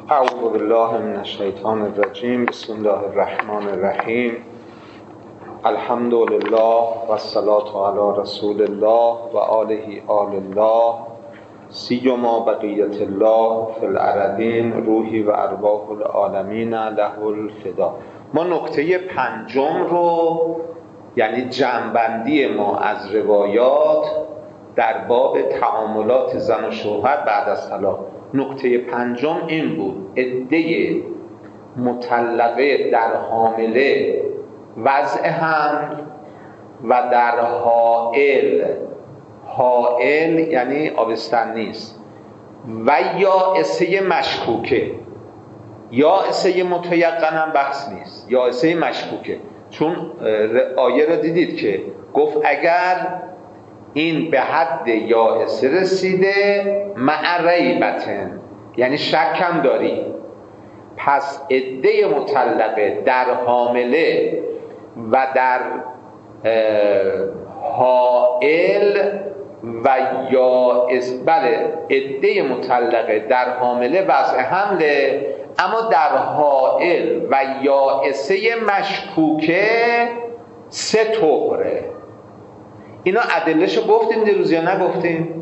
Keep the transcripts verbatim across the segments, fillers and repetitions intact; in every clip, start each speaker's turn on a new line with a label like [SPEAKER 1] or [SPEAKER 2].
[SPEAKER 1] اعوذ بالله من الشیطان الرجیم. بسم الله الرحمن الرحیم. الحمد لله و الصلاة علی رسول الله و آله آل الله سیما بقیت الله فی الارضین روحی و ارواح العالمین له الفدا. ما نکته پنجم رو، یعنی جمع‌بندی ما از روایات در باب تعاملات زن و شوهر بعد از طلاق، نکته پنجم این بود: عده مطلقه در حامله، وضع حمل و در حائل. حائل یعنی آبستن نیست، و یائسه مشکوکه. یائسه متیقن هم بحث نیست، یائسه مشکوکه. چون آیه رو دیدید که گفت اگر این به حد یائسه رسیده مع ریبتن، یعنی شک هم داری، پس عده مطلقه در حامله و در حائل و یائس، بله عده مطلقه در حامله وضع حمله، اما در حائل و یائسه مشکوکه سه طهره. اینا ادلهشو گفتیم دیروز یا نگفتیم؟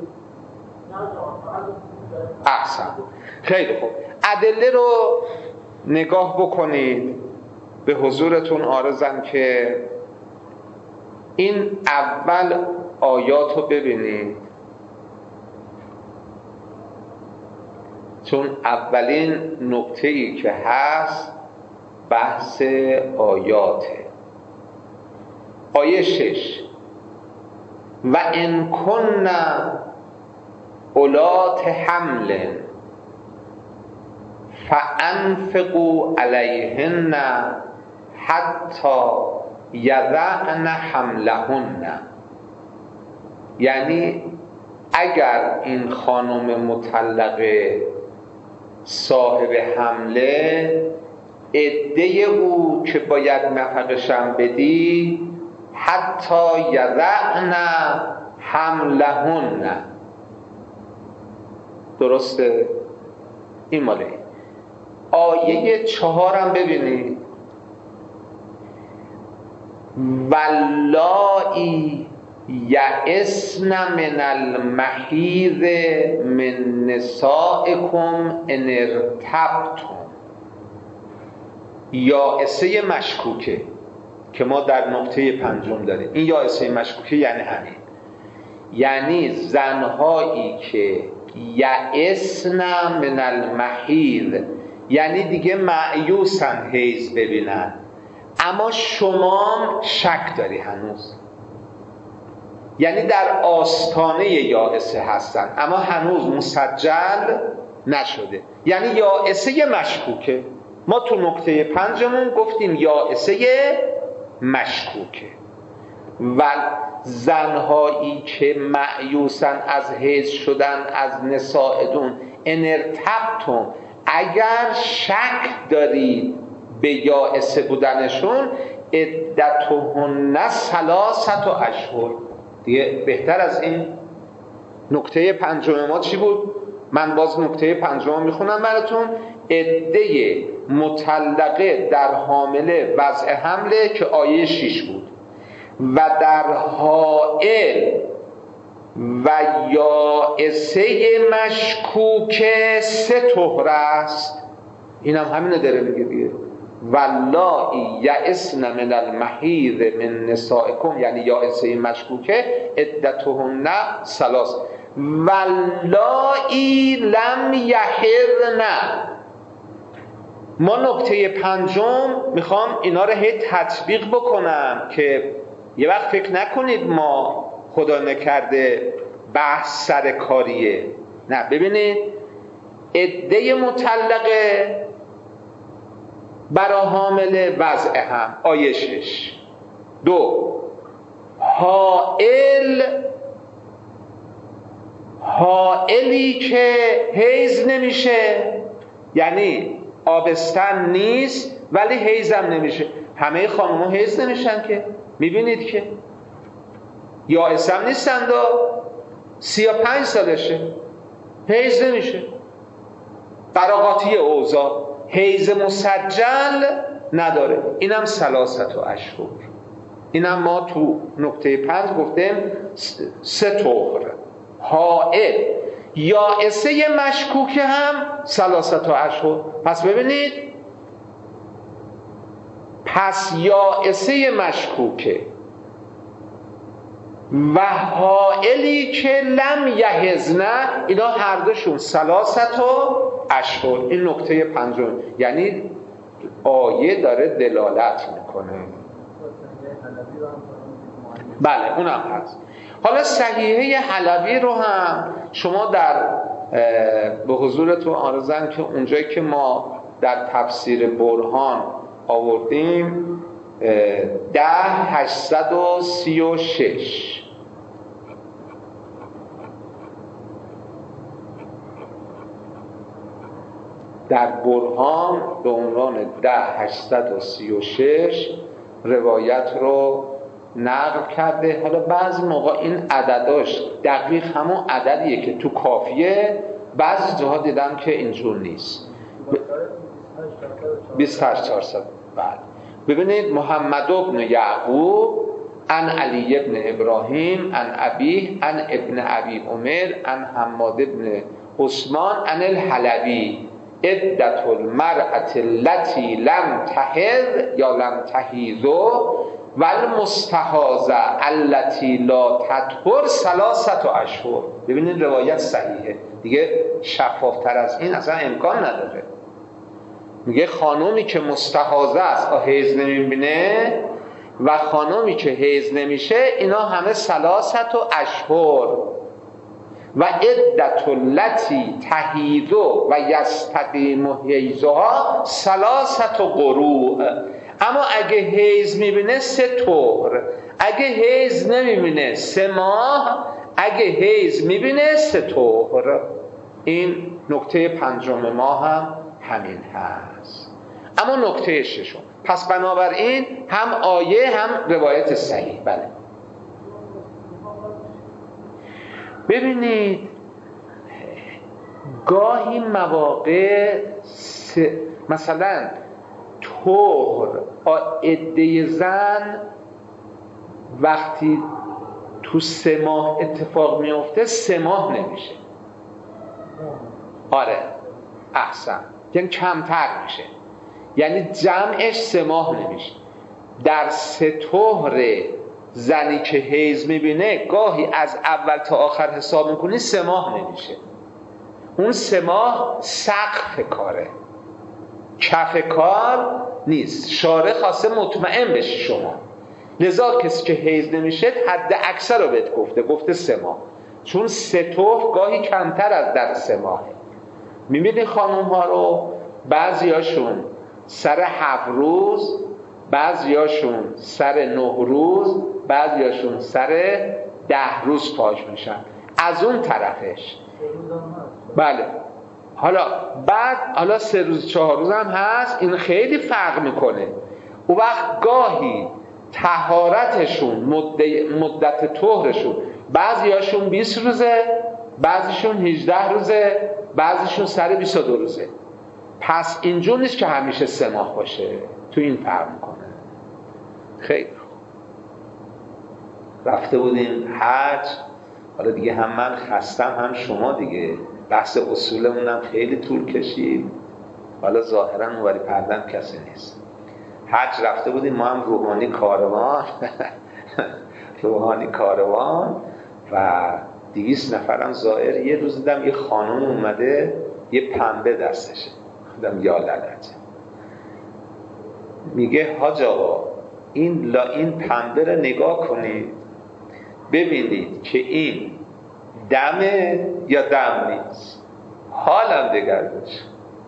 [SPEAKER 1] احسن، خیلی خوب. ادله رو نگاه بکنید. به حضورتون عارضم که این اول آیات رو ببینید، چون اولین نکته‌ای که هست بحث آیاته. آیه شش: و ان کن اولات حمل فانفقوا علیهن حتی یضعن حملهن. یعنی اگر این خانم مطلقه صاحب حمله، عده او که باید نفقشم بدی حتی یضعن حملهن. درسته؟ این ماله آیه چهارم ببینید: واللائی یئسن من المحیض من نسائکم ان ارتبتم. یائسه مشکوکه که ما در نقطه پنجم داریم. این یائسه مشکوکه یعنی همین، یعنی زنهایی که یئسن من المحیض، یعنی دیگه مایوسن حیض ببینن، اما شما شک داری هنوز، یعنی در آستانه یائسه هستن اما هنوز مسجل نشده، یعنی یائسه مشکوکه. ما تو نکته پنجمون گفتیم یائسه مشکوکه. و زنهایی که مایوسن از حیض شدن از نسائدون ان ارتبتم، اگر شک دارید به یائسه بودنشون، عدتهن ثلاثه اشهر. دیگه بهتر از این نکته پنجم ما چی بود؟ من باز نکته پنجم میخونم براتون: عده مطلقه در حامله وضع حمله که آیه شش بود، و در حائل و یائسه مشکوکه سه طهر است. این هم همینو داره میگه دیگه: واللائی یئسن من المحیض من نسائکم، یعنی یائسه مشکوکه عدتهن ثلاث. واللائی لم یحضن. ما نکته پنجم میخوام اینا رو هی تطبیق بکنم که یه وقت فکر نکنید ما خدا نکرده بحث سرکاریه. نه، ببینید عده مطلقه برا حامله وضع هم، آیه شش. دو، حائل، حائلی که حیض نمیشه، یعنی آبستن نیست ولی حیض هم نمیشه. همه خانوما حیض نمیشن که، میبینید که یائسه هم نیستند، سی و پنج سالشه حیض نمیشه، قراقاتی اوضاع، حیض مسجل نداره، اینم ثلاثت و اشهر. اینم ما تو نکته پنج گفتیم سه طهر. حائض یائسه مشکوکه هم ثلاثت و اشهر. پس ببینید، پس یائسه مشکوکه و حائلی که لم یحضن، اینا هر دوشون ثلاثت و اشهر. این نکته پنجم، یعنی آیه داره دلالت میکنه. بله اونم هست. حالا صحیحه حلبی رو هم شما در به حضورتون عرضم که اونجایی که ما در تفسیر برهان آوردیم ده هشتصد و سی و شش، در برهان به عنوان ده هشتصد و سی و شش روایت رو نقل کرده. حالا بعضی موقع این عدداش دقیق همون عددیه که تو کافیه، بعضی جاها دیدم که اینجور نیست. بیست و هشت هزار و چهارصد. بله ببینید، محمد ابن یعقوب عن علی ابن ابراهیم عن ابیه عن ابن ابی عمر عن حماد ابن عثمان عن الحلبی عدت المرأة التي لم تحض یا لم تحیض و المستحاضة التي لا تطهر ثلاثة اشهر. ببینید روایت صحیحه دیگه، شفافتر از این اصلا امکان نداره. میگه خانومی که مستحاضه است، حیض نمیبینه، و خانومی که حیض نمیشه، اینا همه ثلاثت و اشهر. و عدت التي تحیض و یستقیم حیضها ثلاثت قروء. اما اگه حیض میبینه سه طهر، اگه حیض نمیبینه سه ماه، اگه حیض میبینه سه طهر. این نکته پنجم ما هم همین هست. اما نکته ششم، پس بنابراین هم آیه هم روایت صحیح. بله ببینید، گاهی مواقع س... مثلا طهر عده زن وقتی تو سه ماه اتفاق میفته سه ماه نمیشه. آره احسن، یعنی کمتر میشه، یعنی جمعش سه ماه نمیشه. در سه طهر زنی که حیض میبینه گاهی از اول تا آخر حساب میکنی سه ماه نمیشه. اون سه ماه سقف کاره، کف کار نیست. شارع خواسته مطمئن بشی شما، لذا کسی که حیض نمیشه حد اکثر رو بهت گفته، گفته سه ماه، چون سه طهر گاهی کمتر از در سه ماهه. میبینی خانوم ها رو، بعضی هاشون سر هفت روز، بعضی هاشون سر نه روز، بعضی هاشون سر ده روز پاش میشن. از اون طرفش بله، حالا بعد حالا سه روز چهار روز هم هست، این خیلی فرق میکنه. اون وقت گاهی طهارتشون مدت, مدت طهرشون بعضی هاشون بیست روزه، بعضیشون هجده روزه، بعضیشون سر بیست و دو روزه. پس اینجور نیست که همیشه سه ماه باشه، تو این فرق میکنه. خیلی رفته بودیم حج، حالا دیگه هم من خستم هم شما دیگه، بحث اصولمون هم خیلی طول کشید. حالا ظاهرا اونوری پردم کسی نیست. حج رفته بودیم ما هم روحانی کاروان روحانی کاروان و دویست نفرم زائر. یه روز دیدم یه خانم اومده یه پنبه دستشه، دیدم یا لعنت، میگه حاج آقا این لا این پنبه رو نگاه کنید ببینید که این دمه یا دم نیست. حالم دگر بشه.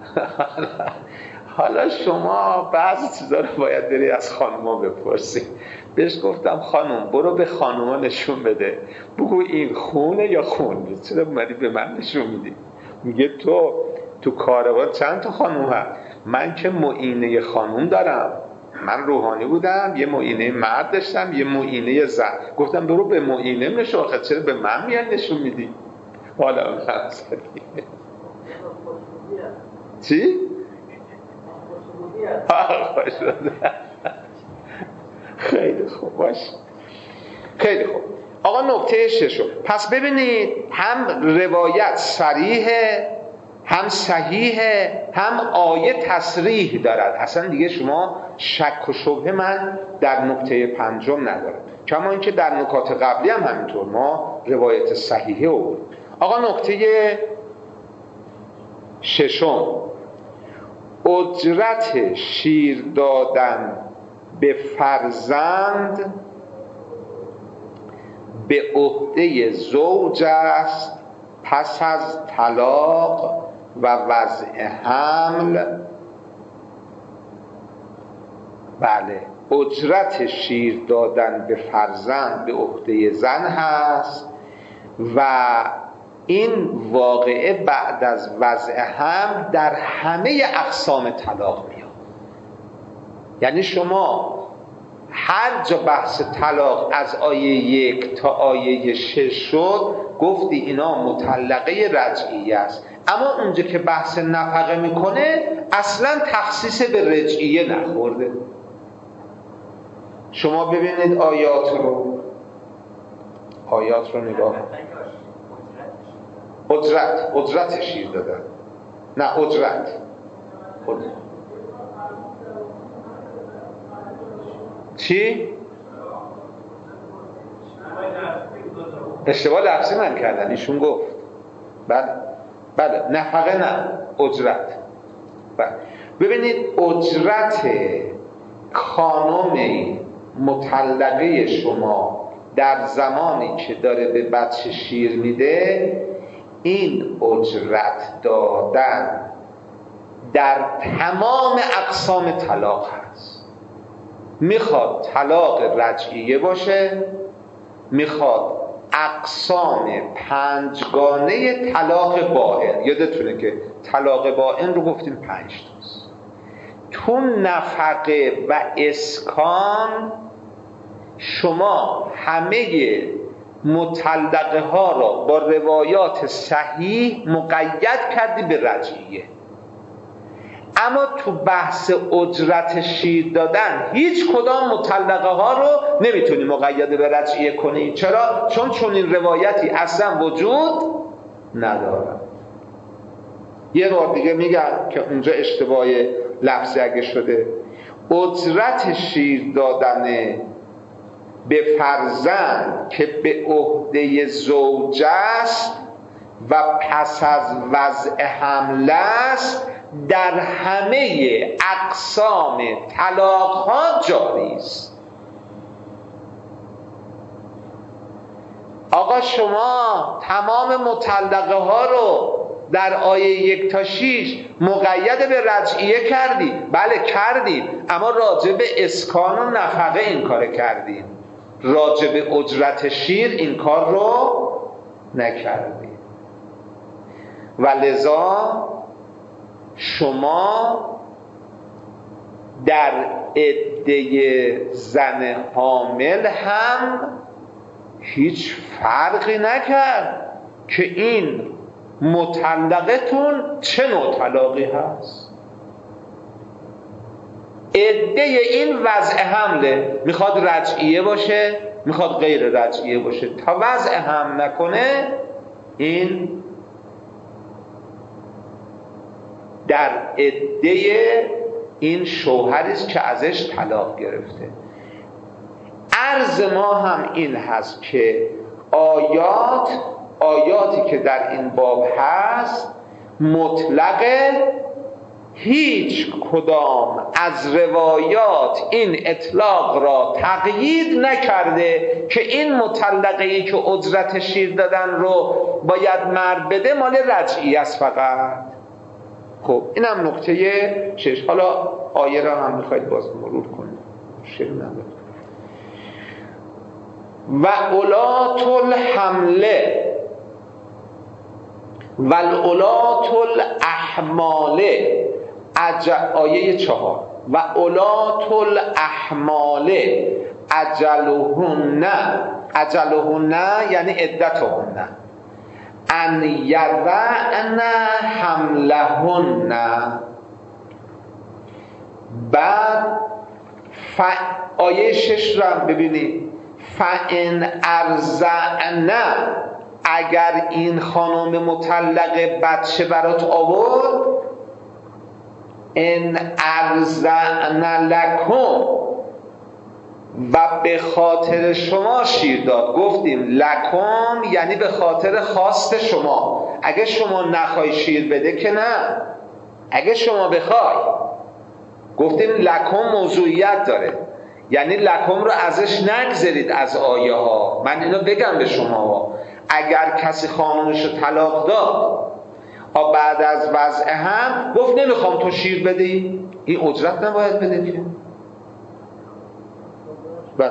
[SPEAKER 1] حالا شما بعضی چیزا رو باید بری از خانوما بپرسی. بهش گفتم خانم برو به خانوما نشون بده، بگو این خونه یا خون نیست، چرا اومدی به من نشون میدی؟ میگه تو تو کاروان چند تا خانوم هست؟ من که معینه خانوم دارم، من روحانی بودم، یه معینه مرد داشتم، یه معینه زن. گفتم برو به معینه نشون، آخه چرا به من میاد نشون میدی؟ حالا هم چی؟ خیلی خوب باش. خیلی خوب. آقا نکته ششم. پس ببینید هم روایت صریحه، هم صحیحه، هم آیه تصریح دارد. اصلا دیگه شما شک و شبهه من در نکته پنجم ندارم. کما اینکه در نکات قبلی هم همینطور ما روایت صحیحه آورد. آقا نکته ششم، اجرت شیر دادن به فرزند به عهده زوج است پس از طلاق و وضع حمل. بله، اجرت شیر دادن به فرزند به عهده زن هست و این واقعه بعد از وضع حمل در همه اقسام طلاق میاد. یعنی شما هر جا بحث طلاق از آیه یک تا آیه شش شد گفتی اینا مطلقه رجعیه است، اما اونجا که بحث نفقه میکنه اصلا تخصیص به رجعیه نخورده. شما ببینید آیات رو آیات رو نگاه اجرت اجرت شیر دادن، نه اجرت اجرت چی؟ اشتباه لفظی من کردن، ایشون گفت بله بله نفقه نه اجرت. بله. ببینید اجرت خانم مطلقه شما در زمانی که داره به بچه شیر میده، این اجرت دادن در تمام اقسام طلاق هست. میخواد طلاق رجعیه باشه، میخواد اقسام پنجگانه طلاق بائن. یادتونه که طلاق بائن رو گفتیم پنج تاست. تو نفقه و اسکان شما همه مطلقه ها را با روایات صحیح مقید کردی به رجعیه، اما تو بحث اجرت شیر دادن هیچ کدام مطلقه ها رو نمیتونی مقید به رجعیه کنی. چرا؟ چون چون این روایتی اصلا وجود نداره. یه بار دیگه میگم که اونجا اشتباه لفظی اگه شده، اجرت شیر دادن به فرزند که به عهده زوج است و پس از وضع حمل است در همه اقسام طلاق ها جاری است. آقا شما تمام مطلقه ها رو در آیه یک تا شیش مقید به رجعیه کردی. بله کردیم، اما راجع به اسکان و نفقه این کار کردیم، راجع به اجرت شیر این کار رو نکردیم. و لذا شما در عده زن حامل هم هیچ فرقی نکرد که این مطلقتون چه نوع طلاقی هست. عده این وضع حمله، میخواد رجعیه باشه میخواد غیر رجعیه باشه، تا وضع حمل نکنه این در عده این شوهری است که ازش طلاق گرفته. عرض ما هم این هست که آیات آیاتی که در این باب هست مطلقه، هیچ کدام از روایات این اطلاق را تقیید نکرده که این مطلقه‌ای که اجرت شیر دادن رو باید مرد بده مال رجعی است فقط. خب اینم نکته شش. حالا آیه را هم میخواید باز مرور کنید، مشکل نداره. و اولات الحمله و اولات الاحماله اج... آیه چهار و اولات الاحماله اجلهن، اجلهن یعنی عدتهن، ان یضعن حملهن. بعد ف... آیه شش رو ببینید، فان ارضعن، اگر این خانم مطلقه بچه برات آورد، ان ارضعن لکم، و به خاطر شما شیر داد. گفتیم لکم یعنی به خاطر خواست شما. اگه شما نخوای شیر بده که نه، اگه شما بخوای. گفتیم لکم موضوعیت داره، یعنی لکم رو ازش نگذارید از آیه ها. من اینو بگم به شما، اگر کسی خانومش رو طلاق داد و بعد از وضع هم گفت نمیخوام تو شیر بدی، این اجرت نباید بده که. بله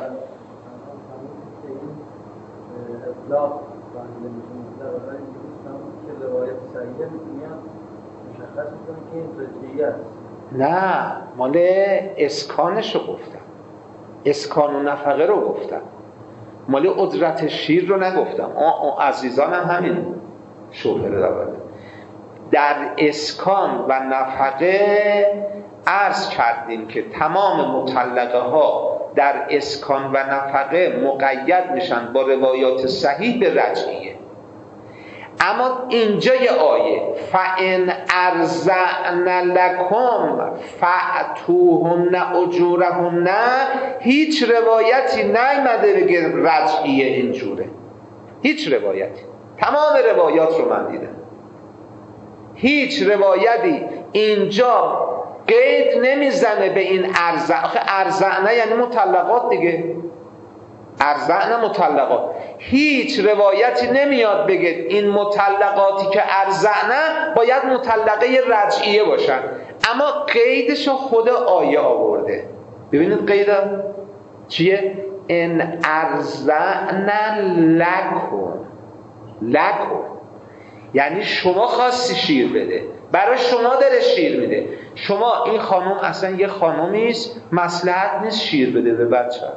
[SPEAKER 1] نه، مال اسکانش رو گفتم، اسکان و نفقه رو گفتم، مال اجرت شیر رو نگفتم. آه عزیزانم همین شبهه رو داره. در اسکان و نفقه عرض کردیم که تمام مطلقه ها در اسکان و نفقه مقید میشن با روایات صحیح به رجعیه. اما اینجا یه آیه فَإِنْ أَرْضَعْنَ لَكُمْ فَأْتُوهُنَّ أُجُورَهُنَّ، هیچ روایتی نیامده بگه رجعیه اینجوره، هیچ روایتی. تمام روایات رو من دیدم، هیچ روایتی اینجا قید نمیزنه به این ارزع. آخه ارزعنه یعنی مطلقات دیگه، ارزعنه مطلقات. هیچ روایتی نمیاد بگه این مطلقاتی که ارزعنه باید مطلقه رجعیه باشن، اما قیدشو خود آیه آورده. ببینید قید چیه؟ ان ارزعن لکم، لکم یعنی شما خواستی شیر بده، برای شما داره شیر میده. شما این خانم اصلا یه خانومی است مصلحت نیست شیر بده به بچه‌ت،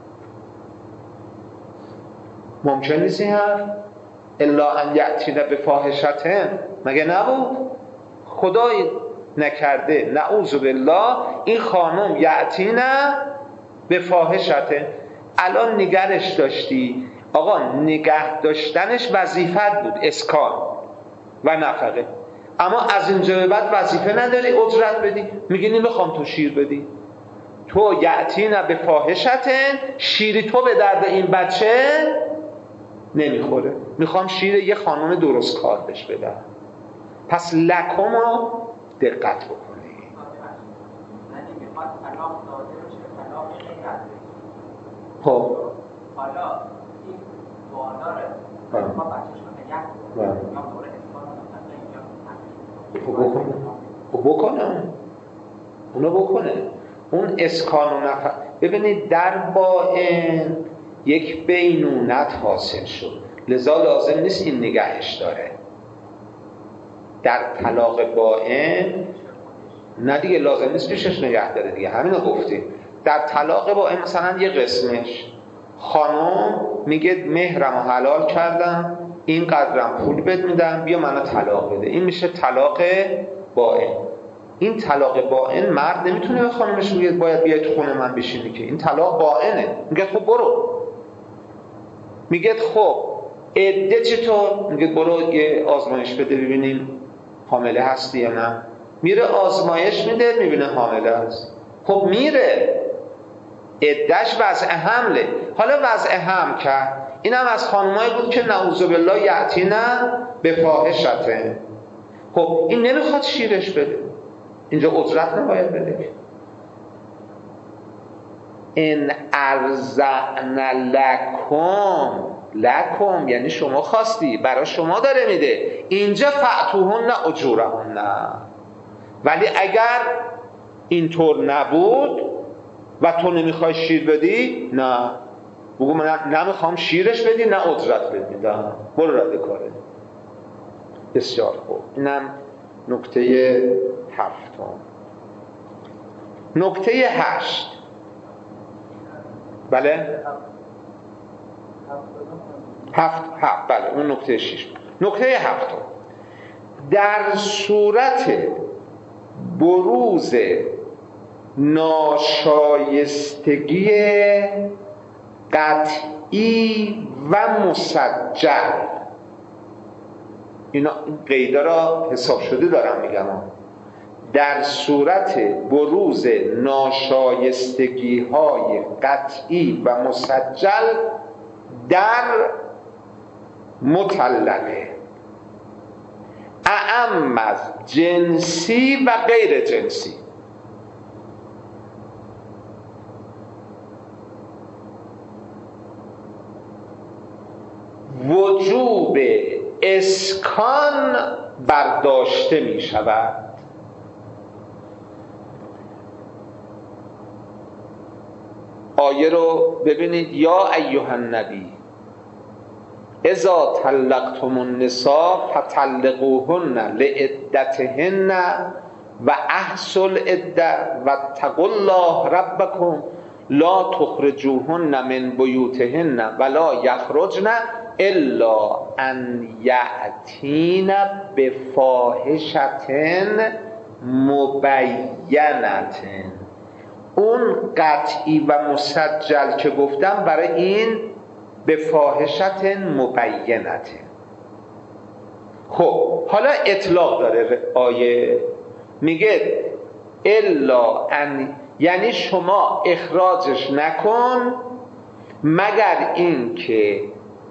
[SPEAKER 1] ممکن نیست این حرف الا ان یأتین بفاحشة، مگه نبود؟ خدای نکرده نعوذ بالله این خانم یأتین بفاحشة. الان نگرش داشتی، آقا نگه داشتنش وظیفت بود، اسکان و نفقه، اما از اینجا به بعد وظیفه نداری اجرت بدی. میگی نمیخوام تو شیر بدی، تو یأتین بفاحشة، شیری تو به درد این بچه نمیخوره، میخوام شیر یه خانم درست کار بهش بدم. پس لکم رو دقت بکنی. خب
[SPEAKER 2] حالا این واداره ما بچه‌ش رو نگه کنیم یا دوره اسکان رو
[SPEAKER 1] بکنه خب بکنه اونو بکنه. اون اسکان و نفق، ببینید در باین یک بینونت حاصل شد، لذا لازم نیست این نگهش داره. در طلاق باین نه دیگه لازم نیست پیشش نگه داره دیگه، همینو گفتیم. در طلاق باین مثلا یه قسمش خانم میگه مهرمو حلال کردم، این قدرم پول بد میدم، بیا منو طلاق بده، این میشه طلاق باین. این طلاق باین مرد نمیتونه به خانمش بگه باید بیاید خونه من بشینی که، این طلاق باینه. میگه خب برو، میگه خب عده چطور؟ میگه برو یه آزمایش بده ببینیم حامله هستی یا نه. میره آزمایش میده میبینه حامله هست. خب میره عدهش وضع حمله. حالا وضع حمل کرد، اینم از خانمایی بود که نعوذ بالله یأتین بفاحشة. خب این نمیخواد شیرش بده، اینجا اجرت نباید بده. ان ارزعن لکم، لکم یعنی شما خواستی، برای شما داره میده. اینجا فأتوهن اجورهن. ولی اگر اینطور نبود و تو نمیخوای شیر بدی، نه بگو من نمیخوام شیرش بدی نه اجرت بدیدم، برو رد کاره. بسیار خوب، اینم نکته هفتم. نکته هشت، بله هفت هفت بله اون نکته شش بود. نکته هفتم، در صورت بروز ناشایستگی قطعی و مسجل، اینا قیدا را حساب شده دارم میگم، در صورت بروز ناشایستگی های قطعی و مسجل در مطلقه، اعم از جنسی و غیر جنسی. وجوب اسکان برداشته می شود. آیه رو ببینید، یا ایها النبی اذا طلقتم النساء فطلقوهن لعدتهن و احصوا العده واتقوا الله ربکم لا تخرجوهن من بیوتهن ولا یخرجن الا ان یأتین بفاحشة مبینة. اون قطعی و مسجل که گفتم برای این به فاحشة مبینة. خب حالا اطلاق داره آیه، میگه الا ان، یعنی شما اخراجش نکن مگر این که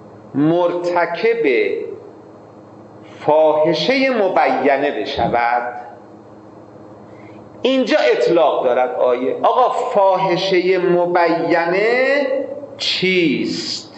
[SPEAKER 1] مرتکب فاحشه مبینه بشود. اینجا اطلاق دارد آیه. آقا فاحشه مبینه چیست؟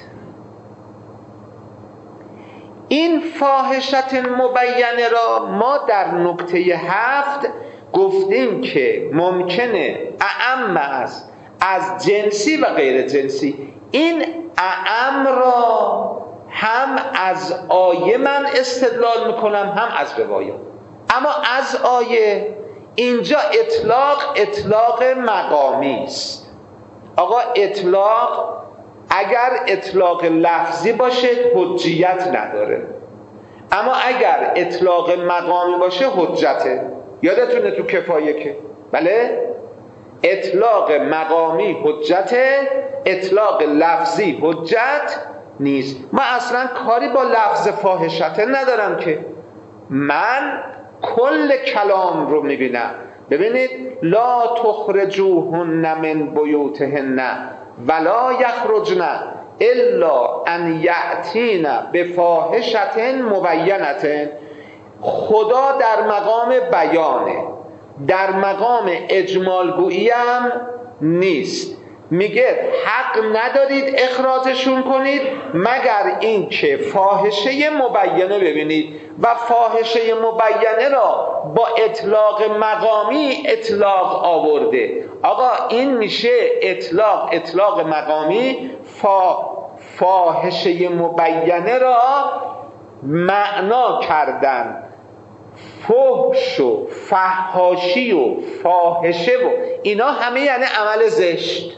[SPEAKER 1] این فاحشه مبینه را ما در نکته هفت گفتیم که ممکنه اعم است از جنسی و غیر جنسی. این اعم را هم از آیه من استدلال میکنم هم از روایات، اما از آیه اینجا اطلاق اطلاق مقامی است. آقا اطلاق اگر اطلاق لفظی باشه حجیت نداره، اما اگر اطلاق مقامی باشه حجته. یادتونه تو کفایه که بله اطلاق مقامی حجته، اطلاق لفظی حجت نیست. من اصلا کاری با لفظ فاحشته ندارم که، من کل کلام رو میبینم. ببینید لا تخرجوهن من بیوتهن ولا یخرجن الا ان یأتین بفاحشة مبینة. خدا در مقام بیانه، در مقام اجمال گویی هم نیست. میگه حق ندارید اخراجشون کنید مگر این که فاحشه مبینه ببینید، و فاحشه مبینه را با اطلاق مقامی اطلاق آورده. آقا این میشه اطلاق اطلاق مقامی. فا فاحشه مبینه را معنا کردن فحش و فحاشی و فاحشه و اینا همه یعنی عمل زشت،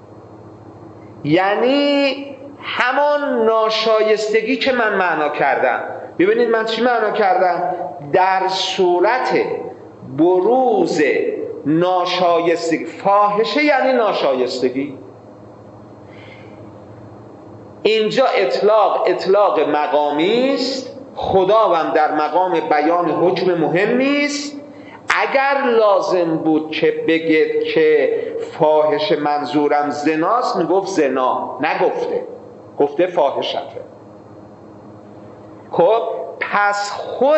[SPEAKER 1] یعنی همان ناشایستگی که من معنا کردم. ببینید من چی معنا کردم؟ در صورت بروز ناشایستگی. فاحشه یعنی ناشایستگی. اینجا اطلاق اطلاق مقامی است. خداوند در مقام بیان حکم مهمی است. اگر لازم بود که بگید که فاحش منظورم زناست، میگفت زنا، نگفته، گفته فاحشته. خب پس خود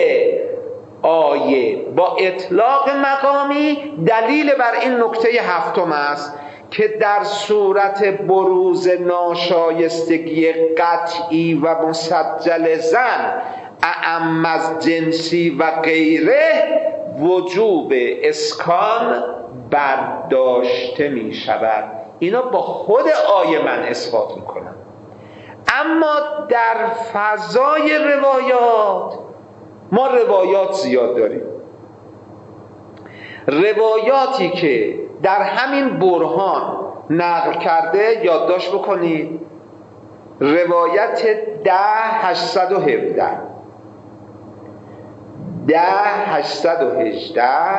[SPEAKER 1] آیه با اطلاق مقامی دلیل بر این نکته هفتم است که در صورت بروز ناشایستگی قطعی و مسجل زن اعم از جنسی و غیره وجوب اسکان برداشته می شود. اینا با خود آیه من اثبات میکنم. اما در فضای روایات ما روایات زیاد داریم، روایاتی که در همین برهان نقل کرده. یادداشت بکنید روایت ده هشتصد و هفده ده هشتصد و هجده،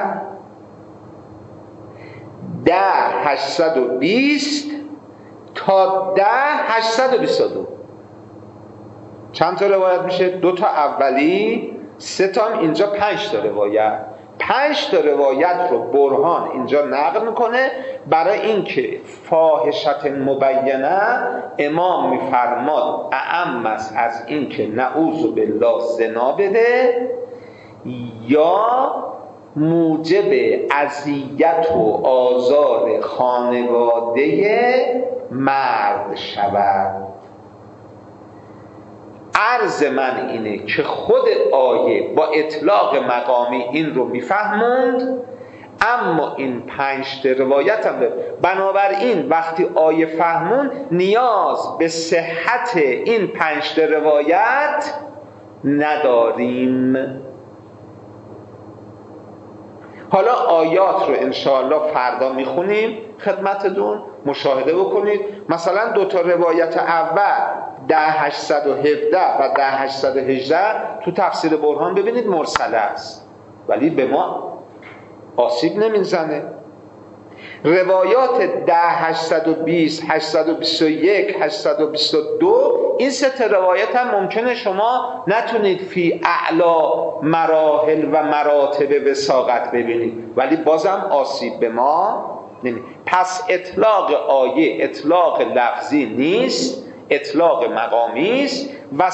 [SPEAKER 1] ده هشتصد و بیست تا ده هشتصد و بیست و دو. چند تا روایت میشه؟ دو تا اولی، سه تا اینجا، پنج تا روایت. پنج تا روایت رو برهان اینجا نقل میکنه برای اینکه فاحشت مبینه امام میفرماد اعم است از اینکه نعوذ بالله زنا بده یا موجب اذیت و آزار خانواده مرد شود. عرض من اینه که خود آیه با اطلاق مقامی این رو میفهموند، اما این پنج تا روایت هم داره. بنابراین وقتی آیه فهمون نیاز به صحت این پنج تا روایت نداریم. حالا آیات رو انشاءالله فردا میخونیم خدمتتون، مشاهده بکنید. مثلا دو تا روایت اول ده هشتصد و هفده و ده هشتصد و هجده تو تفسیر برهان ببینید مرسله است، ولی به ما آسیب نمیزنه. روایات ده هشتصد و بیست، هشتصد و بیست و یک، هشتصد و بیست و دو این سه تا روایت هم ممکنه شما نتونید فی اعلا مراحل و مراتب وثاقت ببینید، ولی بازم آسیب به ما نمی. پس اطلاق آیه اطلاق لفظی نیست، اطلاق مقامی است و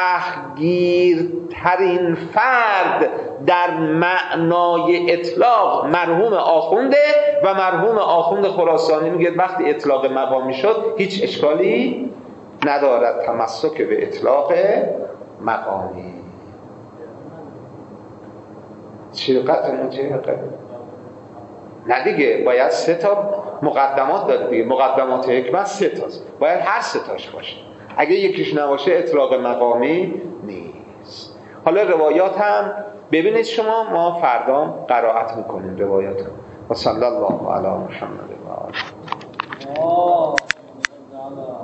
[SPEAKER 1] سختگیرترین فرد در معنای اطلاق مرحوم آخونده و مرحوم آخوند خراسانی میگه وقتی اطلاق مقامی شد هیچ اشکالی ندارد تمسک به اطلاق مقامی. چی قطع مجهقه؟ نه دیگه، باید سه تا مقدمات داره دیگه. مقدمات حکمت سه تاست، باید هر سه تاش باشه. اگه یکیش نباشه اطلاق مقامی نیست. حالا روایات هم ببینید شما، ما فردا قرائت میکنیم روایات هم. و صلی الله علی محمد و آله.